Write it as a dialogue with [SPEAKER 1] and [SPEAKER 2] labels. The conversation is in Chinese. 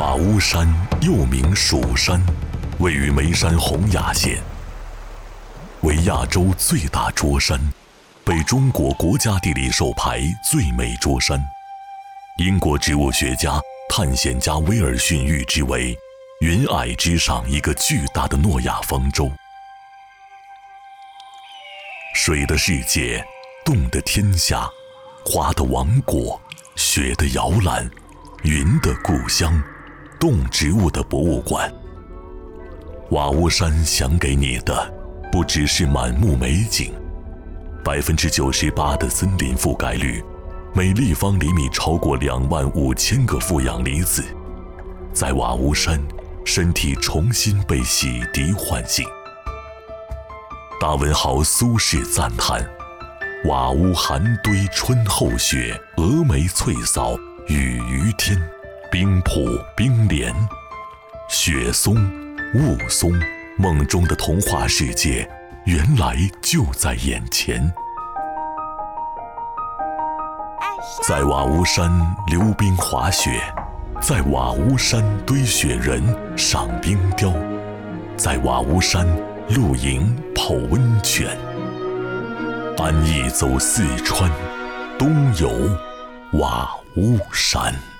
[SPEAKER 1] 瓦屋山又名蜀山，位于眉山洪雅县，为亚洲最大桌山，被中国国家地理授牌最美桌山。英国植物学家、探险家威尔逊誉之为云霭之上一个巨大的诺亚方舟。水的世界，动的天下，花的王国，雪的摇篮，云的故乡，动植物的博物馆。瓦屋山想给你的不只是满目美景，98%的森林覆盖率，每立方厘米超过25000个负氧离子。在瓦屋山，身体重新被洗涤唤醒。大文豪苏轼赞叹：瓦屋寒堆春后雪，峨眉翠扫雨余天。冰瀑冰莲，雪松雾松，梦中的童话世界原来就在眼前。在瓦屋山溜冰滑雪，在瓦屋山堆雪人赏冰雕，在瓦屋山露营泡温泉。安逸走四川，东游瓦屋山。